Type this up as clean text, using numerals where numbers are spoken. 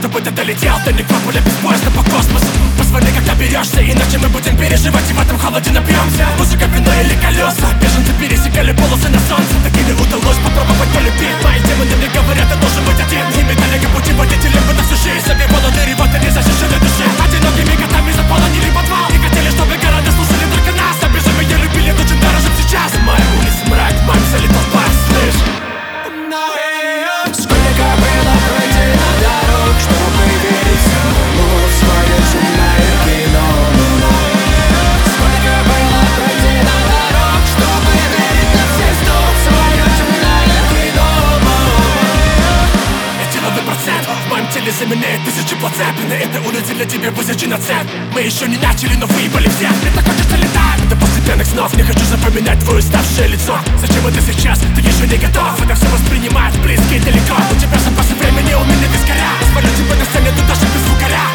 чтобы ты долетел до Никополя без поезда по космосу. Позвони, когда берешься, иначе мы будем переживать и в этом холоде напьемся. Музыка, вино или колеса, беженцы пересекали полосы на солнце. Так и не удалось попробовать полюбить. Мои демоны мне говорят, ты должен быть один. И медалика путеводителем бы на всю жизнь. Себе володыри, вот они защищали души. Одинокими котами заполонили подвал. И хотели, чтобы города слушали только нас. А без меня любили то, чем дорожим сейчас. Моя улица мрак, маме залетал пар, слышь. Сколько было пройдено дорог, чтобы верить самому в свое темное кино. Сколько было пройдено дорог, чтобы верить на все сто в свое темное кино. Я деловой процент, в моем теле заменяет тысячи плацент. И на этой улице для тебя высечена цен. Мы еще не начали, но выебали все. Мне так хочется летать до постепенных снов. Не хочу запоминать твое уставшее лицо. Зачем это сейчас? Ты еще не готов. Это все воспринимать близко и далеко. У тебя запасы времени, у меня вискаря. Позволю тебе на сцене, тут даже без звукаря.